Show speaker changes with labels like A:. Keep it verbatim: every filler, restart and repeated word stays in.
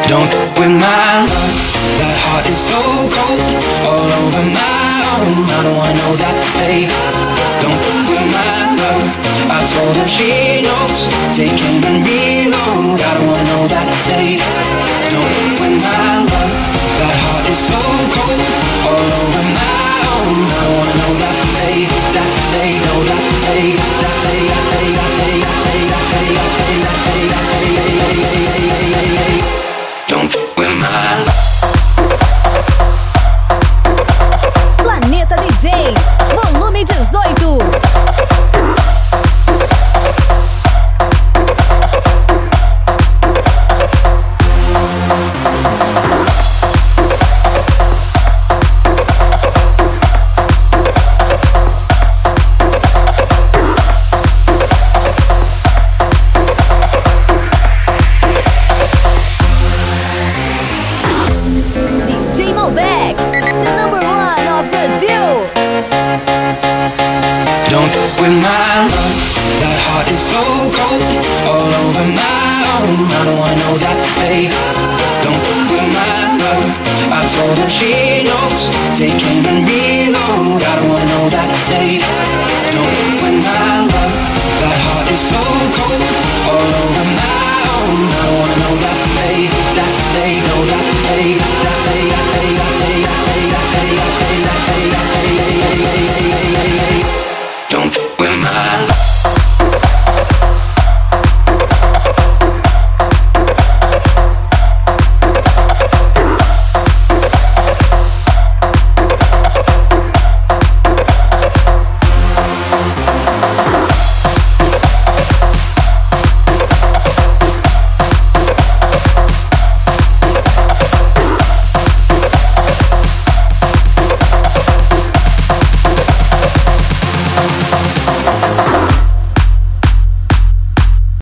A: Don't f with my love, that heart is so cold. All over my own, I don't wanna know that, babe. Don't f with my love, I told her she knows. Take aim and reload, I don't wanna know that, babe. Don't f with my love, that heart is so cold. All over my own, I don't wanna know that, babe. That, babe, know that, babe. That, babe, that, babe, that, babe, that, babe, that, babe, that, babe, that, babe, that, babe, that, babe. Don't f with my love.
B: Planeta D J, volume dezoito.
A: Don't f with my love, that heart is so cold. All over my own, I don't wanna know that, babe. Don't f with my love, I told her she knows. Take aim and reload, I don't wanna know that, babe. Don't f with my love, that heart is so cold. All over my own, I don't wanna know that, babe. That, babe, know that, babe. That, babe, that, babe, that, babe, that, babe, that, babe, that, babe, that, babe, that, babe, that, babe, that, babe. Don't f with my love.
B: We'll be right back.